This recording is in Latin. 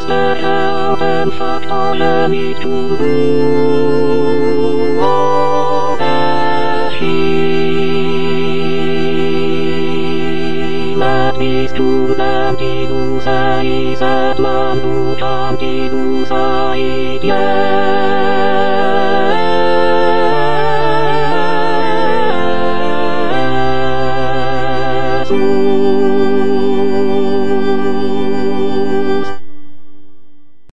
as the heaven factor to tu nanti usai saat manutan di usai dia.